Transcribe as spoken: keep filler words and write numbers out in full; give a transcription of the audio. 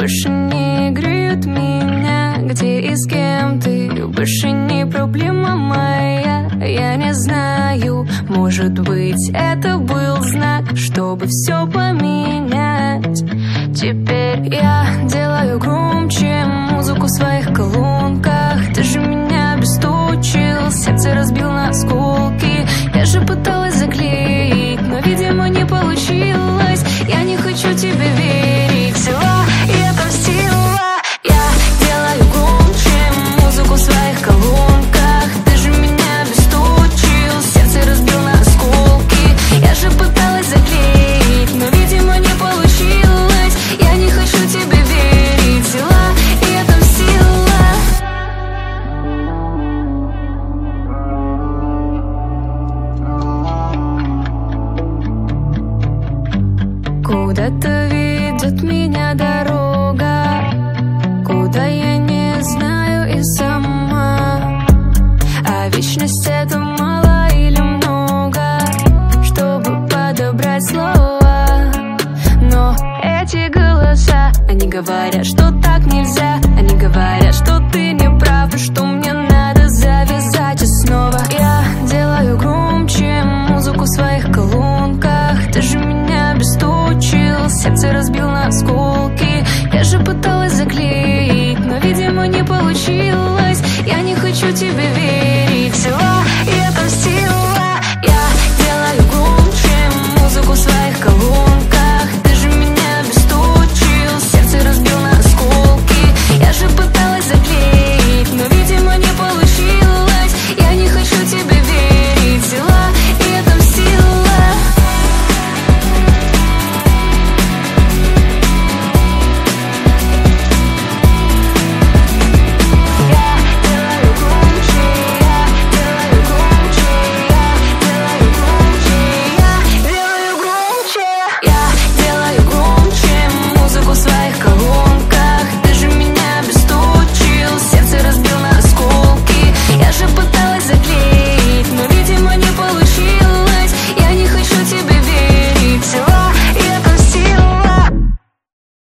больше не греют меня. Где и с кем ты, больше не проблема моя. Я не знаю, может быть, это был знак, чтобы все поменять. Теперь я делаю громче музыку в своих колонках. Ты же меня обесточил, сердце разбил на осколки. Я же пыталась заклеить, но, видимо, не получилось. Я не хочу тебе верить, взяла и отомстила. Я делаю громче музыку в своих колонках. Ты же меня обесточил, сердце разбил на осколки. Я же пыталась заклеить, но, видимо, не получилось. Я не хочу тебе верить, взяла и отомстила. Куда-то ведет меня дорога, куда я не знаю и сама. А вечность — это мало или много, чтобы подобрать слова. Но эти голоса, они говорят, что